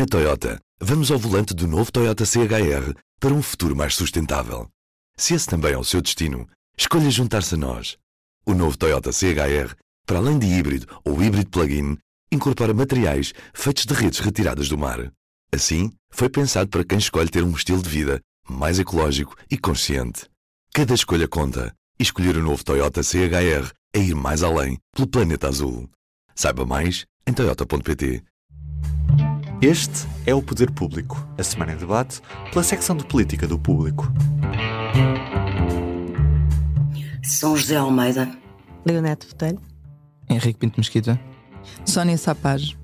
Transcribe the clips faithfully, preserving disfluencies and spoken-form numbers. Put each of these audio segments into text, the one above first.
Na Toyota, vamos ao volante do novo Toyota C H R para um futuro mais sustentável. Se esse também é o seu destino, escolha juntar-se a nós. O novo Toyota C H R, para além de híbrido ou híbrido plug-in, incorpora materiais feitos de redes retiradas do mar. Assim, foi pensado para quem escolhe ter um estilo de vida mais ecológico e consciente. Cada escolha conta, e escolher o novo Toyota C H R é ir mais além pelo planeta azul. Saiba mais em toyota ponto pt. Este é o Poder Público, a semana em debate pela secção de política do Público. São José Almeida, Leonete Botelho, Henrique Pinto Mesquita, Sónia Sapaz.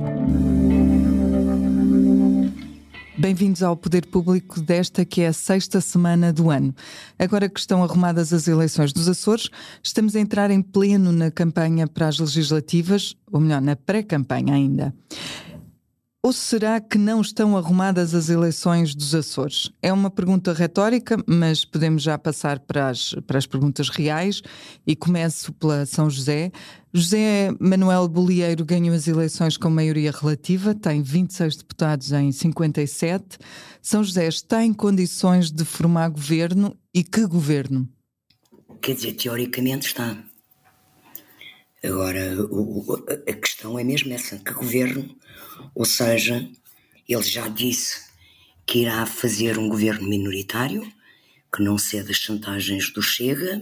Bem-vindos ao Poder Público desta que é a sexta semana do ano. Agora que estão arrumadas as eleições dos Açores, estamos a entrar em pleno na campanha para as legislativas, ou melhor, na pré-campanha ainda. Ou será que não estão arrumadas as eleições dos Açores? É uma pergunta retórica, mas podemos já passar para as, para as perguntas reais e começo pela São José. José Manuel Bolieiro ganhou as eleições com maioria relativa, tem vinte e seis deputados em cinquenta e sete. São José está em condições de formar governo e que governo? Quer dizer, teoricamente está. Agora, o, a questão é mesmo essa, que governo, ou seja, ele já disse que irá fazer um governo minoritário, que não cede às chantagens do Chega.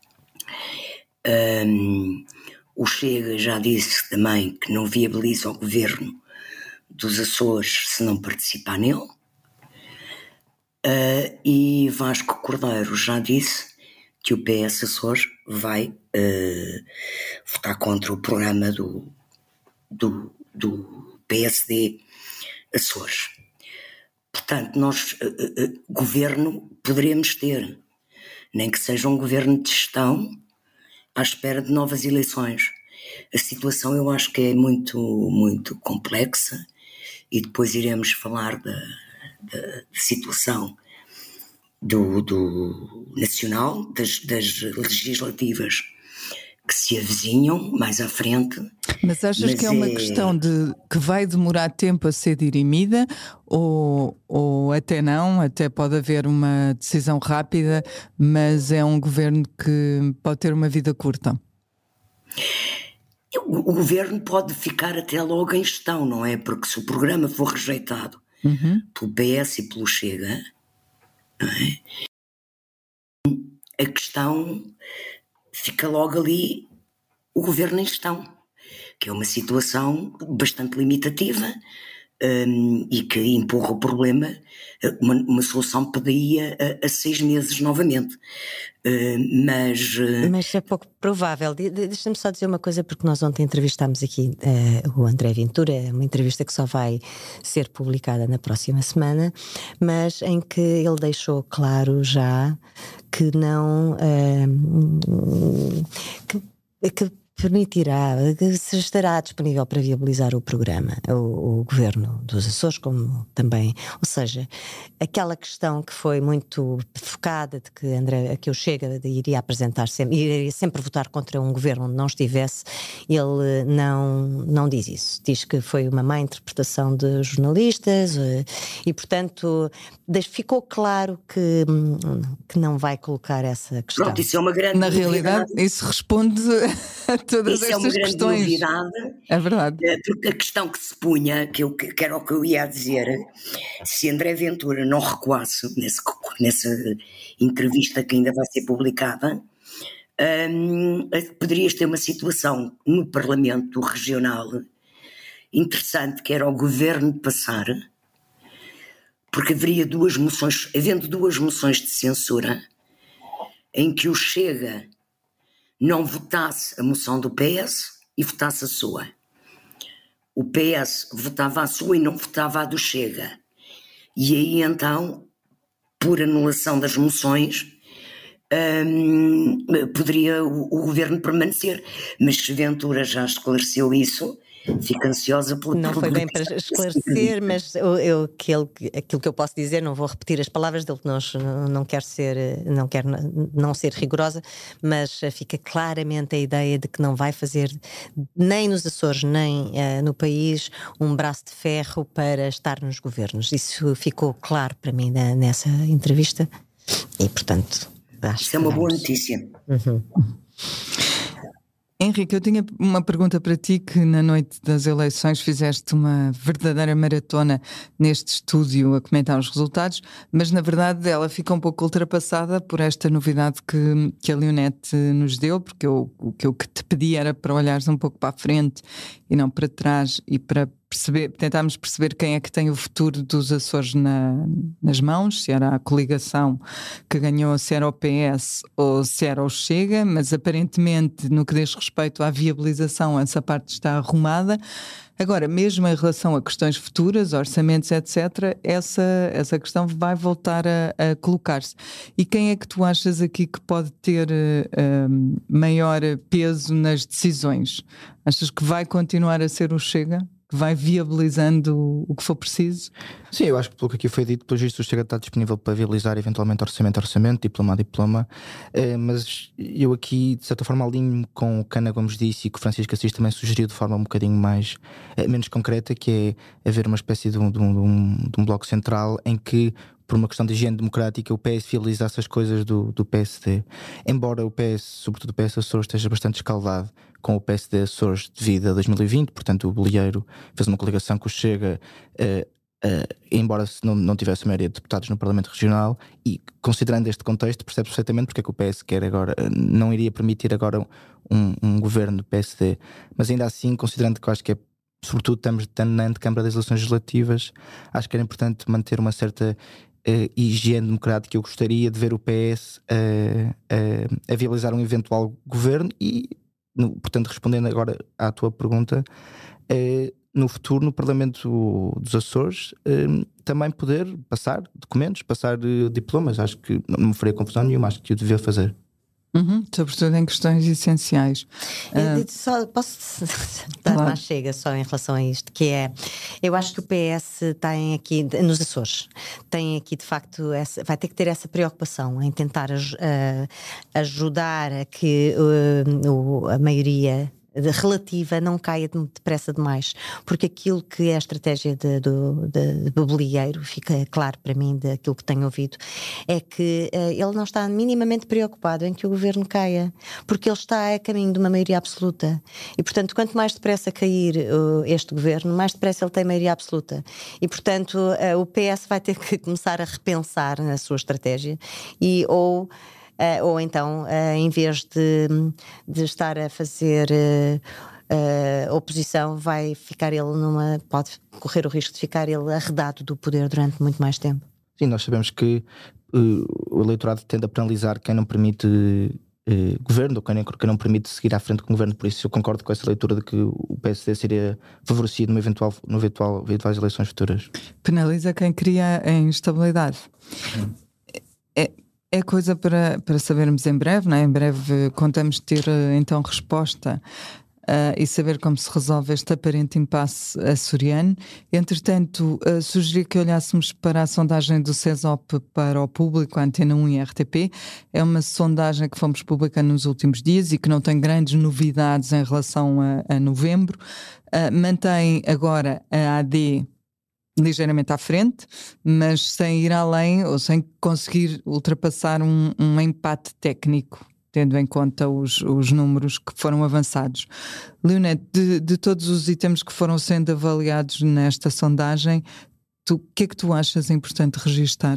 Um, o Chega já disse também que não viabiliza o governo dos Açores se não participar nele. Uh, e Vasco Cordeiro já disse que o P S Açores vai uh, votar contra o programa do, do, do P S D Açores. Portanto, nós, uh, uh, governo poderemos ter, nem que seja um governo de gestão à espera de novas eleições. A situação eu acho que é muito, muito complexa e depois iremos falar da, da situação Do, do nacional, das, das legislativas que se avizinham mais à frente. Mas achas Mas que é uma é... questão de que vai demorar tempo a ser dirimida ou, ou até não, até pode haver uma decisão rápida, mas é um governo que pode ter uma vida curta? O, o governo pode ficar até logo em gestão, não é? Porque se o programa for rejeitado uhum. pelo P S e pelo Chega, a questão fica logo ali o governo em gestão, que é uma situação bastante limitativa um, e que empurra o problema, uma, uma solução poderia a, a seis meses novamente. Uh, mas, uh... mas é pouco provável. De, de, deixa-me só dizer uma coisa, porque nós ontem entrevistámos aqui uh, o André Ventura, uma entrevista que só vai ser publicada na próxima semana, mas em que ele deixou claro já que não uh, que, que permitirá, que se estará disponível para viabilizar o programa, o, o governo dos Açores, como também, ou seja, aquela questão que foi muito focada de que André, que o Chega iria apresentar sempre, iria sempre votar contra um governo onde não estivesse, ele não, não diz isso, diz que foi uma má interpretação de jornalistas e, portanto, ficou claro que, que não vai colocar essa questão. Pronto, isso é uma grande Na novidade. realidade, isso responde a todas isso estas é uma grande questões. Novidade, é verdade. Porque a questão que se punha, que, eu, que era o que eu ia dizer, se André Ventura não recuasse nesse, nessa entrevista que ainda vai ser publicada, hum, poderias ter uma situação no Parlamento Regional interessante, que era o governo passar, porque haveria duas moções, havendo duas moções de censura, em que o Chega não votasse a moção do P S e votasse a sua. O P S votava a sua e não votava a do Chega. E aí então, por anulação das moções, hum, poderia o, o governo permanecer. Mas se Ventura já esclareceu isso, fico ansiosa pelo Não foi bem para esclarecer, mas eu, eu, aquilo, aquilo que eu posso dizer, não vou repetir as palavras dele, não, não quero ser, não quero não ser rigorosa, mas fica claramente a ideia de que não vai fazer nem nos Açores, nem uh, no país, um braço de ferro para estar nos governos. Isso ficou claro para mim na, nessa entrevista e, portanto, acho Isso é uma boa notícia. Uhum. Henrique, eu tinha uma pergunta para ti, que na noite das eleições fizeste uma verdadeira maratona neste estúdio a comentar os resultados, mas na verdade ela fica um pouco ultrapassada por esta novidade que, que a Leonete nos deu, porque eu, o que eu te pedi era para olhares um pouco para a frente e não para trás, e para perceber, tentarmos perceber quem é que tem o futuro dos Açores na, nas mãos, se era a coligação que ganhou, se era o P S ou se era o Chega, mas aparentemente no que diz respeito à viabilização essa parte está arrumada. Agora, mesmo em relação a questões futuras, orçamentos, etcétera, essa, essa questão vai voltar a, a colocar-se. E quem é que tu achas aqui que pode ter uh, maior peso nas decisões? Achas que vai continuar a ser o Chega? Que vai viabilizando o que for preciso? Sim, eu acho que pelo que aqui foi dito, pelo visto o Chega está disponível para viabilizar eventualmente orçamento a orçamento, diploma a diploma, eh, mas eu aqui de certa forma alinho com o que Ana Gomes disse e que o Francisco Assis também sugeriu de forma um bocadinho mais, eh, menos concreta, que é haver uma espécie de um, de, um, de, um, de um bloco central em que, por uma questão de higiene democrática, o P S viabilizasse as coisas do, do P S D. Embora o P S, sobretudo o P S Açores, esteja bastante escaldado com o P S D Açores devido a dois mil e vinte, portanto o Bolieiro fez uma coligação com o Chega, uh, uh, embora não, não tivesse a maioria de deputados no Parlamento Regional, e considerando este contexto percebe perfeitamente porque é que o P S quer agora, não iria permitir agora um, um governo do P S D, mas ainda assim, considerando que eu acho que é, sobretudo estamos na antecâmara das eleições legislativas, acho que era importante manter uma certa Uh, higiene democrática. Eu gostaria de ver o P S uh, uh, a viabilizar um eventual governo e, no, portanto, respondendo agora à tua pergunta, uh, no futuro, no Parlamento dos Açores, uh, também poder passar documentos, passar uh, diplomas. Acho que não me faria confusão nenhuma, acho que o devia fazer. Uhum, sobretudo em questões essenciais. Eu, só, posso dar claro. mais chega só em relação a isto, que é, eu acho que o P S tem aqui, nos Açores, tem aqui de facto, essa, vai ter que ter essa preocupação em tentar aj- uh, ajudar a que uh, o, a maioria relativa não caia depressa demais, porque aquilo que é a estratégia de, do, de, de Bolieiro, fica claro para mim daquilo que tenho ouvido, é que uh, ele não está minimamente preocupado em que o governo caia, porque ele está a caminho de uma maioria absoluta e portanto quanto mais depressa cair uh, este governo, mais depressa ele tem maioria absoluta e portanto uh, o P S vai ter que começar a repensar na sua estratégia e ou Uh, ou então, uh, em vez de, de estar a fazer uh, uh, oposição, vai ficar ele numa. Pode correr o risco de ficar ele arredado do poder durante muito mais tempo. Sim, nós sabemos que uh, o eleitorado tende a penalizar quem não permite uh, governo, ou quem, quem não permite seguir à frente com o governo. Por isso, eu concordo com essa leitura de que o P S D seria favorecido no eventual, no eventual, eventuais eleições futuras. Penaliza quem cria a instabilidade. Hum. É. É coisa para, para sabermos em breve, não é? Em breve contamos ter então resposta uh, e saber como se resolve este aparente impasse açoriano. Entretanto, uh, sugeri que olhássemos para a sondagem do CESOP para o público, a Antena um e a R T P. É uma sondagem que fomos publicando nos últimos dias e que não tem grandes novidades em relação a, a novembro. Uh, mantém agora a A D ligeiramente à frente, mas sem ir além ou sem conseguir ultrapassar um, um empate técnico, tendo em conta os, os números que foram avançados. Leonete, de, de todos os itens que foram sendo avaliados nesta sondagem, o que é que tu achas importante registar?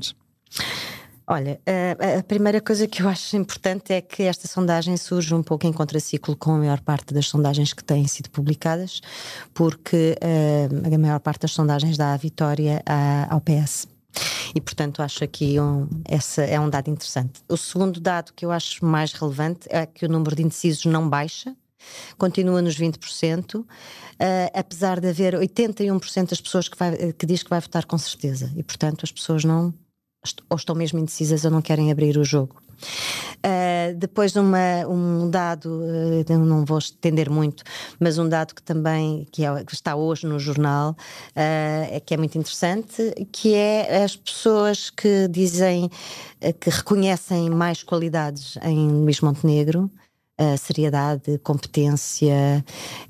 Olha, a, a primeira coisa que eu acho importante é que esta sondagem surge um pouco em contraciclo com a maior parte das sondagens que têm sido publicadas, porque uh, a maior parte das sondagens dá a vitória a, ao P S. E, portanto, acho aqui um, esse é um dado interessante. O segundo dado que eu acho mais relevante é que o número de indecisos não baixa, continua nos vinte por cento, uh, apesar de haver oitenta e um por cento das pessoas que, vai, que diz que vai votar com certeza. E, portanto, as pessoas não... ou estão mesmo indecisas ou não querem abrir o jogo. Uh, depois uma, um dado, uh, não vou estender muito, mas um dado que também que, é, que está hoje no jornal, uh, é, que é muito interessante, que é as pessoas que dizem, uh, que reconhecem mais qualidades em Luís Montenegro. Uh, seriedade, competência,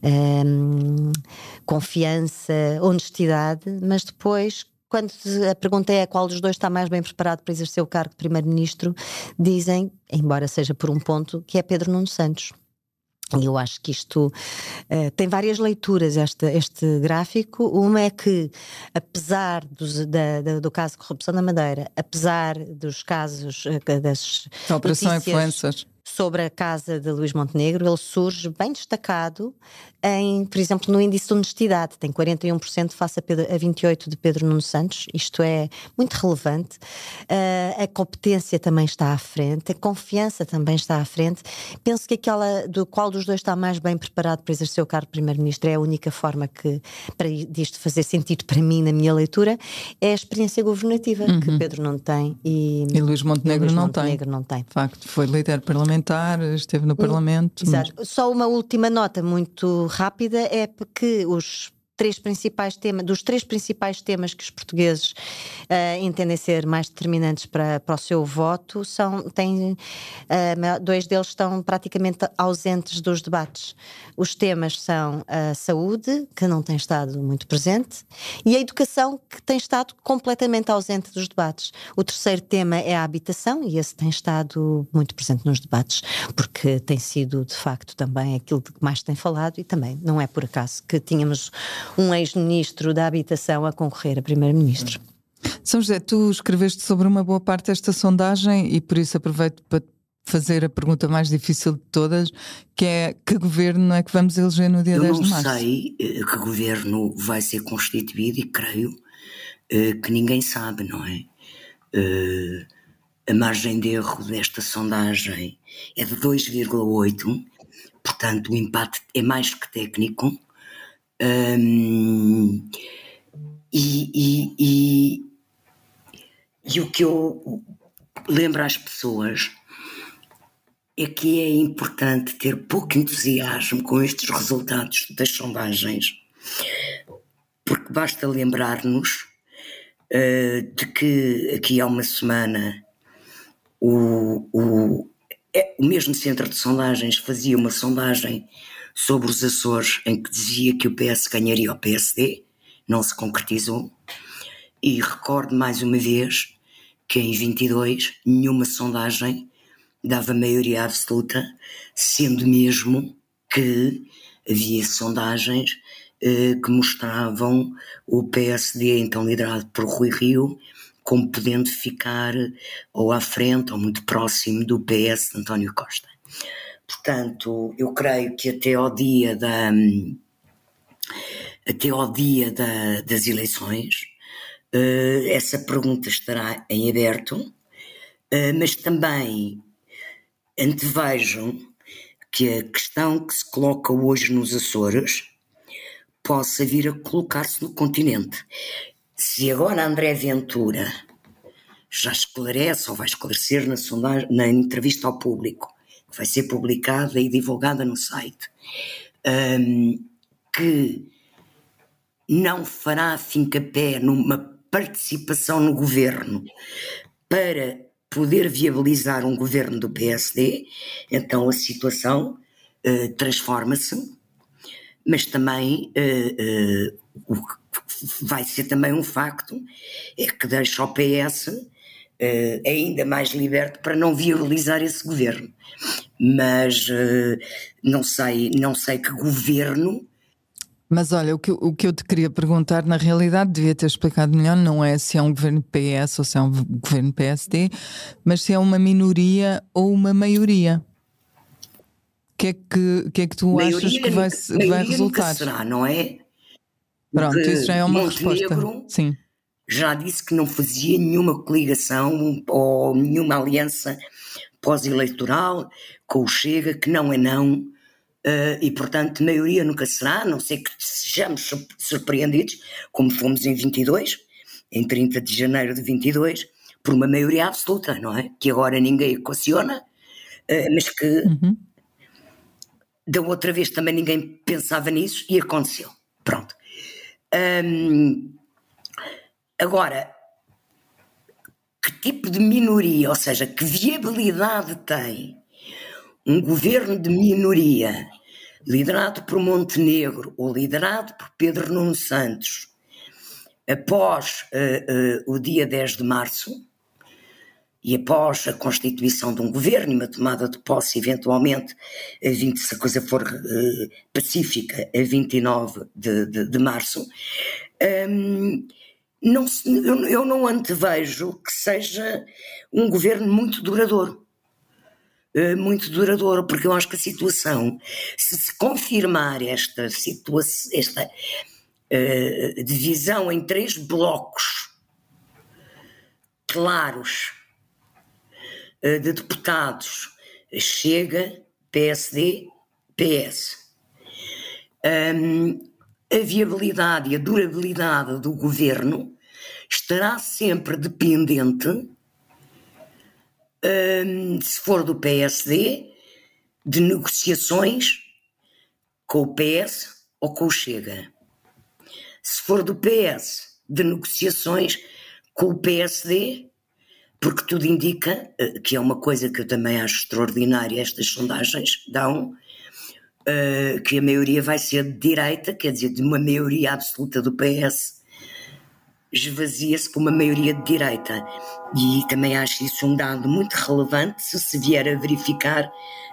um, confiança, honestidade, mas depois, quando a pergunta é qual dos dois está mais bem preparado para exercer o cargo de Primeiro-Ministro, dizem, embora seja por um ponto, que é Pedro Nuno Santos. E eu acho que isto uh, tem várias leituras, este, este gráfico. Uma é que, apesar dos, da, da, do caso de corrupção na Madeira, apesar dos casos uh, das da Operação Influências sobre a casa de Luís Montenegro, ele surge bem destacado em, por exemplo, no índice de honestidade, tem quarenta e um por cento face a, Pedro, a vinte e oito por cento de Pedro Nuno Santos. Isto é muito relevante. Uh, a competência também está à frente, a confiança também está à frente. Penso que aquela do qual dos dois está mais bem preparado para exercer o cargo de Primeiro-Ministro é a única forma que, para disto fazer sentido para mim, na minha leitura, é a experiência governativa, uhum, que Pedro não tem e, e Luís Montenegro, e Luís não, Montenegro tem. não tem. De facto, foi líder parlamentar, esteve no Parlamento. Exato. Mas... Só uma última nota muito rápida é porque os três principais temas, dos três principais temas que os portugueses uh, entendem ser mais determinantes para, para o seu voto, são, têm, uh, dois deles estão praticamente ausentes dos debates. Os temas são a saúde, que não tem estado muito presente, e a educação, que tem estado completamente ausente dos debates. O terceiro tema é a habitação, e esse tem estado muito presente nos debates, porque tem sido, de facto, também aquilo de que mais tem falado, e também não é por acaso que tínhamos um ex-ministro da Habitação a concorrer a Primeiro-Ministro. São José, tu escreveste sobre uma boa parte desta sondagem e por isso aproveito para fazer a pergunta mais difícil de todas, que é: que governo é que vamos eleger no dia dez de março? Eu não sei que governo vai ser constituído e creio uh, que ninguém sabe, não é? Uh, a margem de erro desta sondagem é de dois vírgula oito, portanto o empate é mais que técnico. Um, e, e, e, e o que eu lembro às pessoas é que é importante ter pouco entusiasmo com estes resultados das sondagens, porque basta lembrar-nos uh, de que aqui há uma semana o, o, é, o mesmo centro de sondagens fazia uma sondagem sobre os Açores, em que dizia que o P S ganharia o P S D, não se concretizou, e recordo mais uma vez que em vinte e dois nenhuma sondagem dava maioria absoluta, sendo mesmo que havia sondagens eh, que mostravam o P S D, então liderado por Rui Rio, como podendo ficar ou à frente ou muito próximo do P S de António Costa. Portanto, eu creio que até ao dia, da, até ao dia da, das eleições, uh, essa pergunta estará em aberto, uh, mas também antevejam que a questão que se coloca hoje nos Açores possa vir a colocar-se no continente. Se agora André Ventura já esclarece, ou vai esclarecer na, sondagem, na entrevista ao público, vai ser publicada e divulgada no site, um, que não fará fincapé numa participação no governo para poder viabilizar um governo do P S D, então a situação uh, transforma-se, mas também uh, uh, o que vai ser também um facto é que deixa o P S Uh, ainda mais liberto para não viabilizar esse governo. Mas uh, não sei, não sei que governo. Mas olha, o que, o que eu te queria perguntar, na realidade devia ter explicado melhor, não é se é um governo P S ou se é um governo P S D, mas se é uma minoria ou uma maioria. O que é que, que, é que tu maioria, achas que vai, vai resultar? Será, não é? Pronto, Porque isso já é uma Montenegro resposta. Sim. Já disse que não fazia nenhuma coligação ou nenhuma aliança pós-eleitoral com o Chega, que não é não, uh, e portanto maioria nunca será, a não ser que sejamos surpreendidos, como fomos em vinte e dois, em trinta de janeiro de vinte e dois, por uma maioria absoluta, não é? Que agora ninguém equaciona, uh, mas que uhum. da outra vez também ninguém pensava nisso e aconteceu. Pronto. Um, agora, que tipo de minoria, ou seja, que viabilidade tem um governo de minoria liderado por Montenegro ou liderado por Pedro Nuno Santos após uh, uh, o dia dez de março e após a constituição de um governo e uma tomada de posse eventualmente a vinte, se a coisa for uh, pacífica, a vinte e nove de, de, de março, um, não se, eu, eu não antevejo que seja um governo muito duradouro. Muito duradouro, porque eu acho que a situação, se se confirmar esta situação, esta uh, divisão em três blocos claros uh, de deputados, Chega, P S D, P S, um, a viabilidade e a durabilidade do governo estará sempre dependente, Um, se for do P S D, de negociações com o P S ou com o Chega. Se for do P S, de negociações com o P S D, porque tudo indica, uh, que é uma coisa que eu também acho extraordinária, estas sondagens dão, uh, que a maioria vai ser de direita, quer dizer, de uma maioria absoluta do P S, esvazia-se por uma maioria de direita, e também acho isso um dado muito relevante se se vier a verificar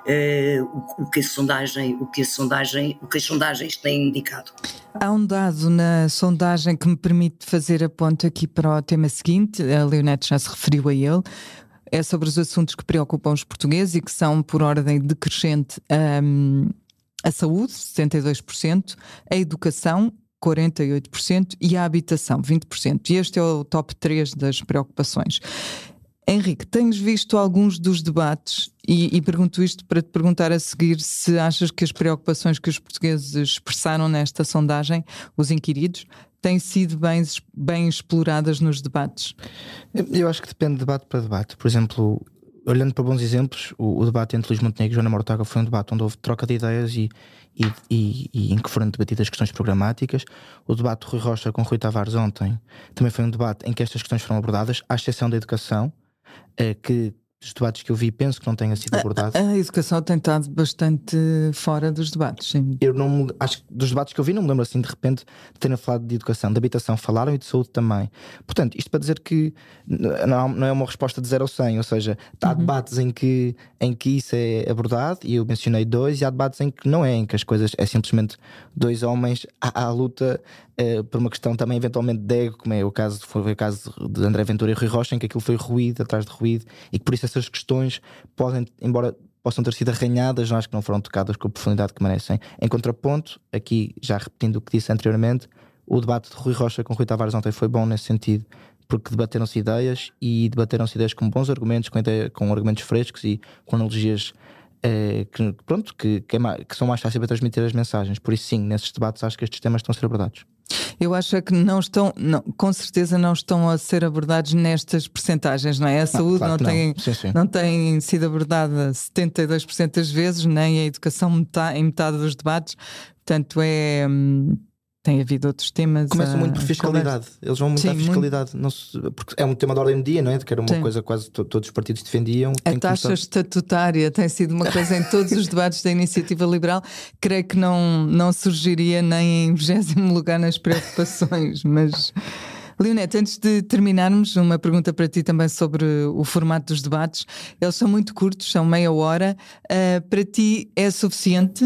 uh, o, o, que a sondagem, o, que a sondagem, o que as sondagens têm indicado. Há um dado na sondagem que me permite fazer a ponte aqui para o tema seguinte, a Leonete já se referiu a ele, é sobre os assuntos que preocupam os portugueses e que são, por ordem decrescente, um, a saúde, setenta e dois por cento, a educação, quarenta e oito por cento, e a habitação, vinte por cento. E este é o top três das preocupações. Henrique, tens visto alguns dos debates e, e pergunto isto para te perguntar a seguir se achas que as preocupações que os portugueses expressaram nesta sondagem, os inquiridos, têm sido bem, bem exploradas nos debates? Eu acho que depende de debate para debate. Por exemplo, olhando para bons exemplos, o, o debate entre Luís Montenegro e Joana Mortágua foi um debate onde houve troca de ideias e, e, e, e em que foram debatidas questões programáticas. O debate de Rui Rocha com Rui Tavares ontem também foi um debate em que estas questões foram abordadas, à exceção da educação, é, que dos debates que eu vi penso que não tenha sido abordado. A, a educação tem estado bastante fora dos debates, sim. Eu não, acho que dos debates que eu vi não me lembro assim de repente de terem falado de educação, de habitação falaram e de saúde também. Portanto, isto para dizer que não, não é uma resposta de zero a cem, ou seja, há uhum. debates em que, em que isso é abordado, e eu mencionei dois, e há debates em que não é, em que as coisas é simplesmente dois homens à, à luta uh, por uma questão também eventualmente de ego, como é o caso, foi o caso de André Ventura e Rui Rocha, em que aquilo foi ruído atrás de ruído, e que por isso essas questões podem, embora possam ter sido arranhadas, acho que não foram tocadas com a profundidade que merecem. Em contraponto, aqui já repetindo o que disse anteriormente, o debate de Rui Rocha com Rui Tavares ontem foi bom nesse sentido, porque debateram-se ideias e debateram-se ideias com bons argumentos, com, ideia, com argumentos frescos e com analogias eh, que, pronto, que, que, é mais, que são mais fáceis para transmitir as mensagens. Por isso sim, nesses debates acho que estes temas estão a ser abordados. Eu acho é que não estão, não, com certeza não estão a ser abordados nestas percentagens, não é? A saúde não, claro não, tem, não. Sim, sim. não tem sido abordada setenta e dois por cento das vezes, nem a educação metade, em metade dos debates, portanto é... Hum, tem havido outros temas. Começam muito por fiscalidade. Eles vão muito Sim, à fiscalidade. Muito... Não se, porque é um tema de ordem do dia, não é? Que era uma Sim. coisa que quase to, todos os partidos defendiam. A taxa começar... estatutária tem sido uma coisa em todos os debates da Iniciativa Liberal. Creio que não, não surgiria nem em vigésimo lugar nas preocupações, mas... Leonete, antes de terminarmos, uma pergunta para ti também sobre o formato dos debates. Eles são muito curtos, são meia hora. Uh, para ti é suficiente?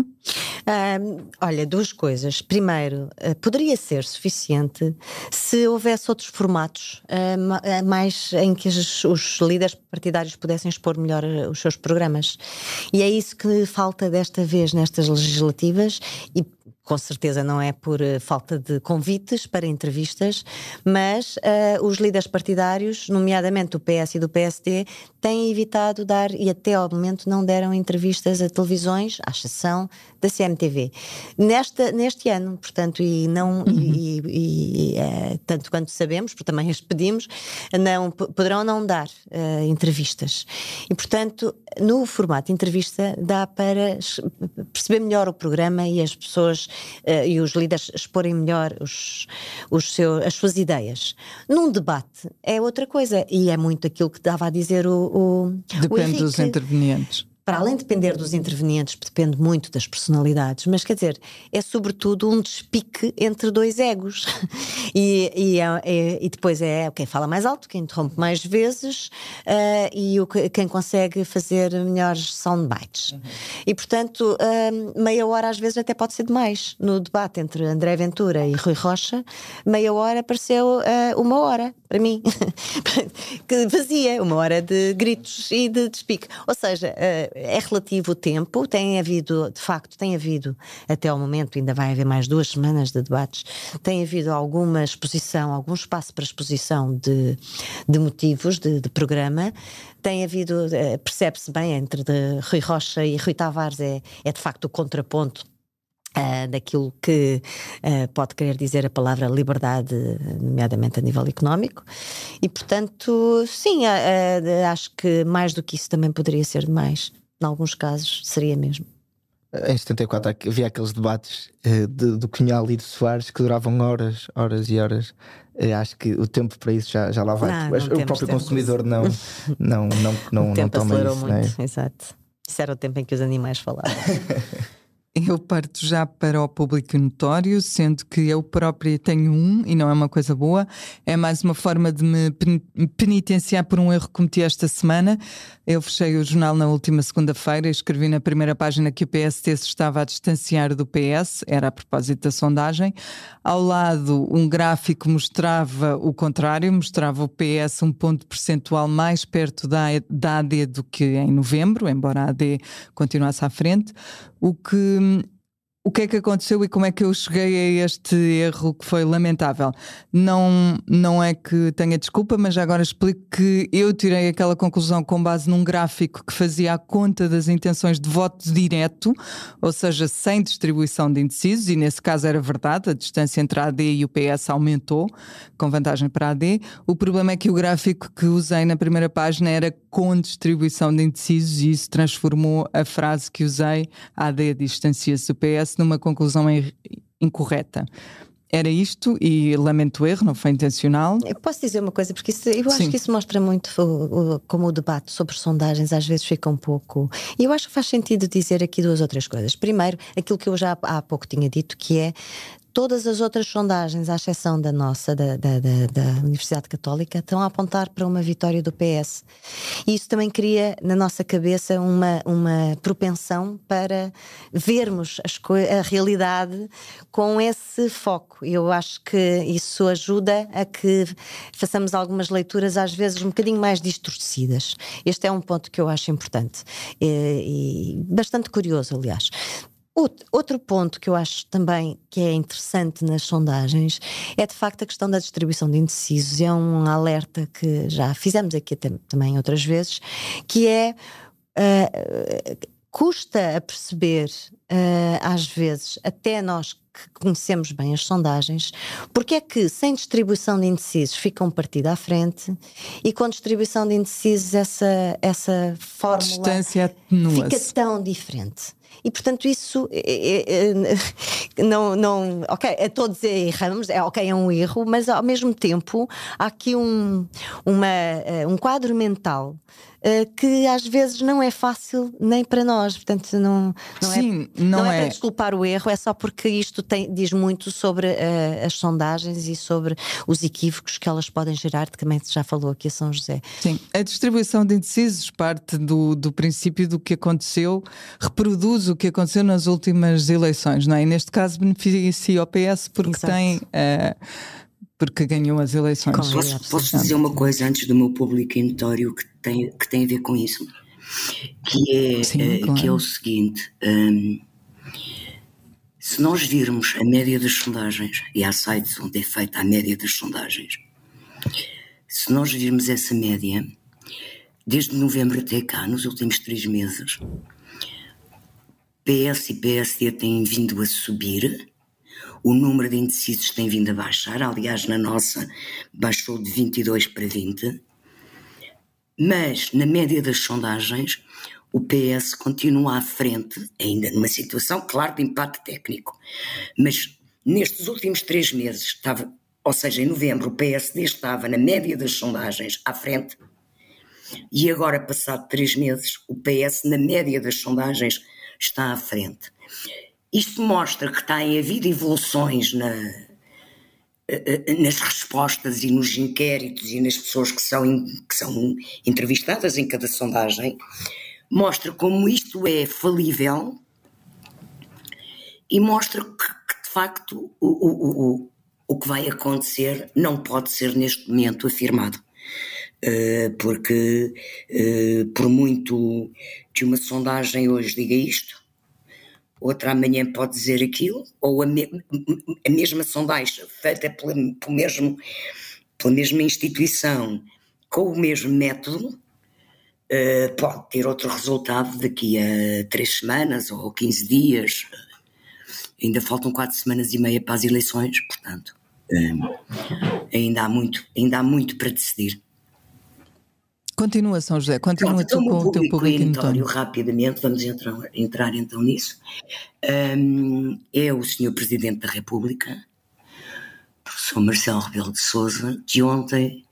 Uh, olha, duas coisas. Primeiro, uh, poderia ser suficiente se houvesse outros formatos uh, mais em que os, os líderes partidários pudessem expor melhor os seus programas. E é isso que falta desta vez nestas legislativas e com certeza não é por uh, falta de convites para entrevistas, mas uh, os líderes partidários, nomeadamente do P S e do P S D, têm evitado dar, e até ao momento não deram entrevistas a televisões, à exceção da C M T V. Nesta, neste ano, portanto, e não, uhum. e, e, e uh, tanto quanto sabemos, porque também as pedimos, não, poderão não dar uh, entrevistas. E, portanto, no formato de entrevista dá para perceber melhor o programa e as pessoas uh, e os líderes exporem melhor os, os seu, as suas ideias. Num debate é outra coisa, e é muito aquilo que dava a dizer o, o Depende o dos intervenientes. Para além de depender dos intervenientes, depende muito das personalidades, mas quer dizer, é sobretudo um despique entre dois egos. e, e, é, e depois é quem fala mais alto, quem interrompe mais vezes uh, e o, quem consegue fazer melhores soundbites. Uhum. E portanto, uh, meia hora às vezes até pode ser demais. No debate entre André Ventura e Rui Rocha, meia hora pareceu uh, uma hora, para mim. que vazia, uma hora de gritos e de despique. Ou seja, uh, é relativo o tempo, tem havido, de facto, tem havido, até ao momento, ainda vai haver mais duas semanas de debates, tem havido alguma exposição, algum espaço para exposição de, de motivos, de, de programa, tem havido, percebe-se bem, entre de Rui Rocha e Rui Tavares, é, é de facto o contraponto Uh, daquilo que uh, pode querer dizer a palavra liberdade, nomeadamente a nível económico, e portanto, sim, uh, uh, acho que mais do que isso também poderia ser demais. Em alguns casos seria mesmo. Em setenta e quatro havia aqueles debates uh, de, do Cunhal e de Soares que duravam horas, horas e horas. Uh, acho que o tempo para isso já, já lá vai. Não, Mas não o próprio consumidor isso. não, não, não, não, o tempo não toma acelerou isso. muito, Não é? exato. Isso era o tempo em que os animais falavam. Eu parto já para o público notório, sendo que eu própria tenho um, e não é uma coisa boa. É mais uma forma de me penitenciar por um erro que cometi esta semana. Eu fechei o jornal na última segunda-feira e escrevi na primeira página que o P S D se estava a distanciar do P S, era a propósito da sondagem. Ao lado, um gráfico mostrava o contrário, mostrava o P S um ponto percentual mais perto da, da A D do que em novembro, embora a AD continuasse à frente. O que, o que é que aconteceu e como é que eu cheguei a este erro que foi lamentável? Não, não é que tenha desculpa, mas já agora explico que eu tirei aquela conclusão com base num gráfico que fazia a conta das intenções de voto direto, ou seja, sem distribuição de indecisos, e nesse caso era verdade, a distância entre a AD e o P S aumentou, com vantagem para a AD. O problema é que o gráfico que usei na primeira página era com distribuição de indecisos e isso transformou a frase que usei, a AD distancia-se do P S, numa conclusão incorreta. Era isto e lamento o erro, não foi intencional. Eu posso dizer uma coisa, porque isso, eu acho Sim. que isso mostra muito o, o, como o debate sobre sondagens às vezes fica um pouco... E eu acho que faz sentido dizer aqui duas outras coisas. Primeiro, aquilo que eu já há pouco tinha dito, que é todas as outras sondagens, à exceção da nossa, da, da, da, da Universidade Católica, estão a apontar para uma vitória do P S. E isso também cria na nossa cabeça uma, uma propensão para vermos as a realidade com esse foco. Eu acho que isso ajuda a que façamos algumas leituras às vezes um bocadinho mais distorcidas. Este é um ponto que eu acho importante e, e bastante curioso, aliás. Outro ponto que eu acho também que é interessante nas sondagens é de facto a questão da distribuição de indecisos. É um alerta que já fizemos aqui também outras vezes, que é uh, custa a perceber uh, às vezes, até nós que conhecemos bem as sondagens, porque é que sem distribuição de indecisos fica um partido à frente e com distribuição de indecisos essa, essa fórmula fica tão diferente. E portanto isso é, é, é, não, não, ok, a todos erramos, é ok, é um erro, mas ao mesmo tempo há aqui um, uma, um quadro mental uh, que às vezes não é fácil nem para nós, portanto não, não, Sim, é, não, não é, é para desculpar o erro, é só porque isto tem, diz muito sobre uh, as sondagens e sobre os equívocos que elas podem gerar, que também já falou aqui a São José. Sim, a distribuição de indecisos parte do, do princípio do que aconteceu, reproduz o que aconteceu nas últimas eleições, não é? E neste caso beneficia o P S porque Exato. tem uh, porque ganhou as eleições. Posso, posso dizer uma coisa antes do meu público notório que tem, que tem a ver com isso, que é, Sim, uh, claro. que é o seguinte: um, Se nós virmos a média das sondagens, e há sites onde é feita a média das sondagens, se nós virmos essa média, desde novembro até cá, nos últimos três meses, P S e P S D têm vindo a subir, o número de indecisos tem vindo a baixar, aliás, na nossa baixou de vinte e dois para vinte, mas na média das sondagens o P S continua à frente, ainda numa situação, claro, de empate técnico, mas nestes últimos três meses, estava, ou seja, em novembro, o P S D estava na média das sondagens à frente, e agora, passado três meses, o P S na média das sondagens está à frente. Isto mostra que têm havido evoluções na, nas respostas e nos inquéritos e nas pessoas que são, que são entrevistadas em cada sondagem, mostra como isto é falível e mostra que, que de facto, o, o, o, o que vai acontecer não pode ser neste momento afirmado. Uh, porque uh, por muito que uma sondagem hoje diga isto, outra amanhã pode dizer aquilo, ou a, me, a mesma sondagem feita pela, pelo mesmo, pela mesma instituição, com o mesmo método, uh, pode ter outro resultado daqui a três semanas ou quinze dias. Ainda faltam quatro semanas e meia para as eleições, portanto, uh, ainda há muito, ainda há muito para decidir. Continua, São José, continua Pronto, tu então, com o teu público em notório. Rapidamente, vamos entrar, entrar então nisso. Um, é o senhor Presidente da República, professor Marcelo Rebelo de Sousa, que ontem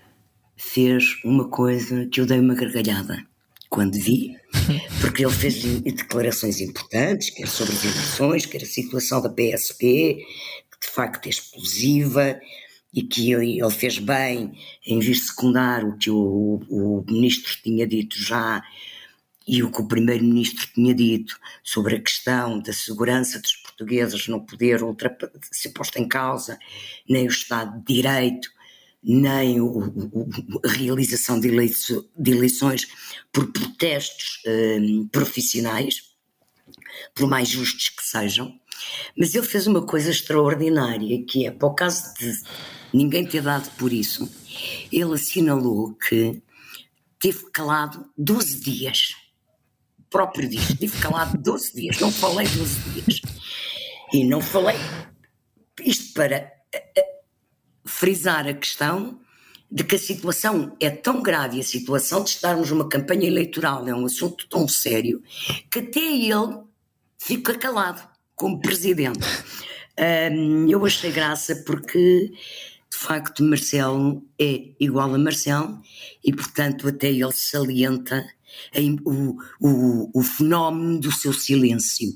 fez uma coisa que eu dei uma gargalhada quando vi, porque ele fez declarações importantes, quer sobre as eleições, quer a situação da P S P, que de facto é explosiva, e que ele, ele fez bem em vir secundar o que o, o ministro tinha dito já e o que o primeiro-ministro tinha dito sobre a questão da segurança dos portugueses não poder ultrapa- ser posta em causa, nem o Estado de Direito, nem o, o, a realização de, eleiço, de eleições por protestos um, profissionais, por mais justos que sejam. Mas ele fez uma coisa extraordinária, que é, para o caso de ninguém ter dado por isso, ele assinalou que teve calado doze dias. O próprio diz, tive calado doze dias, não falei doze dias. E não falei, isto para frisar a questão de que a situação é tão grave, a situação de estarmos numa campanha eleitoral é um assunto tão sério, que até ele fica calado como presidente. Um, eu achei graça porque, de facto, Marcelo é igual a Marcelo e, portanto, até ele salienta em, o, o, o fenómeno do seu silêncio.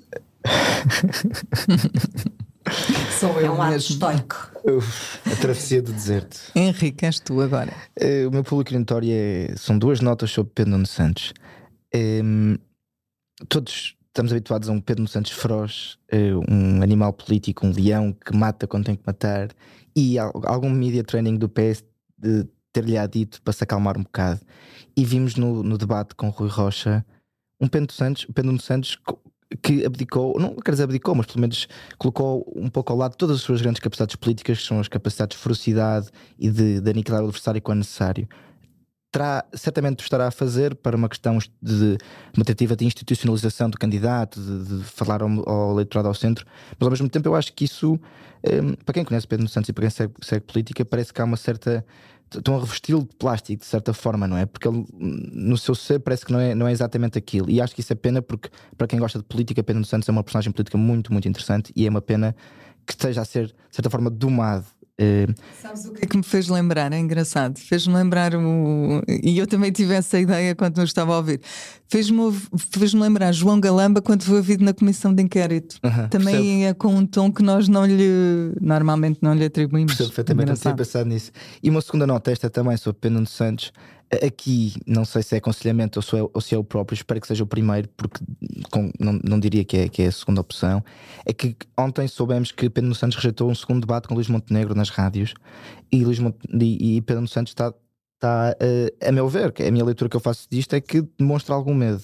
Sou eu é um lado mesmo. estoico. A travessia do deserto. Henrique, és tu agora. Uh, o meu público notório é, são duas notas sobre Pedro Nuno Santos. Um, todos estamos habituados a um Pedro Nuno Santos feroz, uh, um animal político, um leão que mata quando tem que matar, e algum media training do P S de ter-lhe dito para se acalmar um bocado. E vimos no, no debate com Rui Rocha um Pedro Santos, Pedro Nuno Santos que abdicou, não quer dizer abdicou, mas pelo menos colocou um pouco ao lado todas as suas grandes capacidades políticas, que são as capacidades de ferocidade e de, de aniquilar o adversário quando necessário. Terá, certamente o estará a fazer para uma questão de uma tentativa de institucionalização do candidato, de, de falar ao, ao eleitorado ao centro, mas ao mesmo tempo eu acho que isso, um, para quem conhece Pedro Nuno Santos e para quem segue, segue política, parece que há uma certa... estão a revesti-lo de plástico de certa forma, não é? Porque ele, no seu ser, parece que não é, não é exatamente aquilo, e acho que isso é pena porque, para quem gosta de política, Pedro Nuno Santos é uma personagem política muito, muito interessante, e é uma pena que esteja a ser, de certa forma, domado. Uh... Sabes o que é que me fez lembrar? É engraçado, fez-me lembrar o... e eu também tive essa ideia quando eu estava a ouvir, fez-me, fez-me lembrar João Galamba quando foi ouvido na comissão de inquérito. Uh-huh, também percebo. É com um tom que nós não lhe normalmente não lhe atribuímos. Percebo perfeitamente, não tinha pensado nisso. E uma segunda nota, esta também sobre Pedro Nuno Santos. Aqui, não sei se é aconselhamento ou se é, ou se é o próprio, espero que seja o primeiro, porque com, não, não diria que é, que é a segunda opção. É que ontem soubemos que Pedro Nuno Santos rejeitou um segundo debate com Luís Montenegro nas rádios, e, Luís Monte, e, e Pedro Nuno Santos está, está uh, a meu ver, que a minha leitura que eu faço disto é que demonstra algum medo.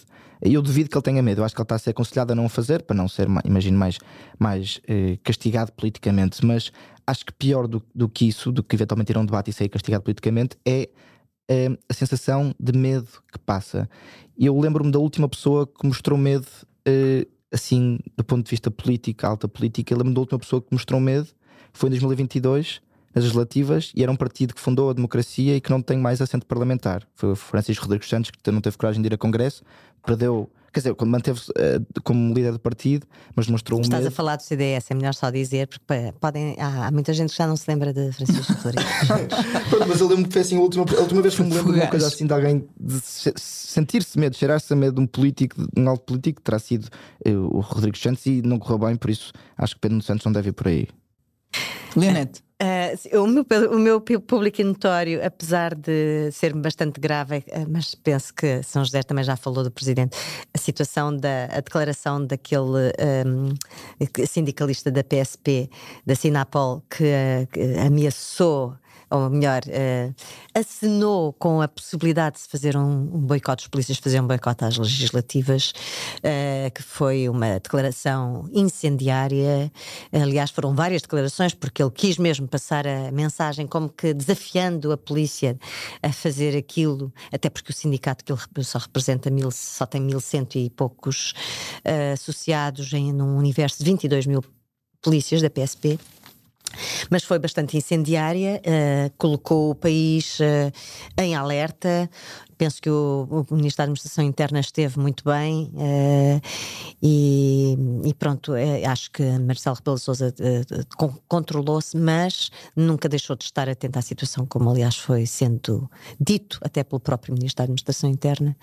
Eu duvido que ele tenha medo. Eu acho que ele está a ser aconselhado a não o fazer, para não ser, imagino, mais, mais eh, castigado politicamente. Mas acho que pior do, do que isso, do que eventualmente ir a um debate e ser castigado politicamente, é eh, a sensação de medo que passa. Eu lembro-me da última pessoa que mostrou medo, eh, assim, do ponto de vista político, alta política. Eu lembro-me da última pessoa que mostrou medo, foi em dois mil e vinte e dois, nas legislativas, e era um partido que fundou a democracia e que não tem mais assento parlamentar. Foi o Francisco Rodrigues Santos, que não teve coragem de ir a Congresso, perdeu, quer dizer, quando manteve-se uh, como líder do partido, mas demonstrou um Estás medo. a falar do C D S, é melhor só dizer, porque podem, há, há muita gente que já não se lembra de Francisco Rodrigues. Pronto, mas eu lembro que foi assim a última, a última vez que me lembro de uma coisa assim de alguém de se, sentir-se medo, cheirar-se a medo de um político, de um alto político, terá sido uh, o Rodrigues Santos, e não correu bem, por isso acho que Pedro Santos não deve ir por aí. Leonete. Uh, o, meu, o meu público notório, apesar de ser bastante grave, uh, mas penso que São José também já falou do Presidente, a situação da a declaração daquele um, sindicalista da P S P, da Sinapol, que, uh, que ameaçou, ou melhor, uh, acenou com a possibilidade de se fazer um, um boicote, os polícias fazer um boicote às legislativas, uh, que foi uma declaração incendiária. Aliás, foram várias declarações, porque ele quis mesmo passar a mensagem como que desafiando a polícia a fazer aquilo, até porque o sindicato que ele só representa mil, só tem mil cento e poucos uh, associados em num universo de vinte e dois mil polícias da P S P. Mas foi bastante incendiária, uh, colocou o país uh, em alerta. Penso que o, o Ministro da Administração Interna esteve muito bem, uh, e, e pronto, uh, acho que Marcelo Rebelo de Sousa uh, con- controlou-se, mas nunca deixou de estar atento à situação, como aliás foi sendo dito até pelo próprio Ministro da Administração Interna.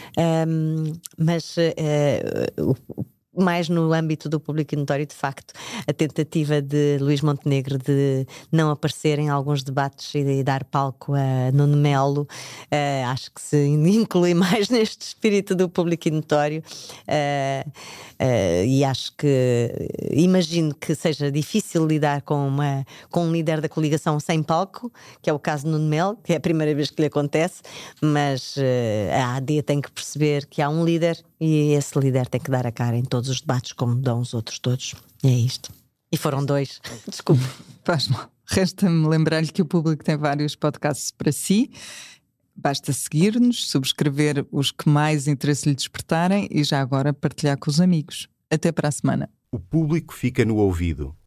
Um, mas uh, o mais no âmbito do público notório, de facto, a tentativa de Luís Montenegro de não aparecer em alguns debates e de dar palco a Nuno Melo, uh, acho que se inclui mais neste espírito do público notório, uh, uh, e acho que imagino que seja difícil lidar com, uma, com um líder da coligação sem palco, que é o caso de Nuno Melo, que é a primeira vez que lhe acontece, mas uh, a A D tem que perceber que há um líder e esse líder tem que dar a cara em todos os debates como dão os outros todos. É isto. E foram dois. Desculpe. Faz mal. Resta-me lembrar-lhe que o público tem vários podcasts para si. Basta seguir-nos, subscrever os que mais interesse lhe despertarem e já agora partilhar com os amigos. Até para a semana. O público fica no ouvido.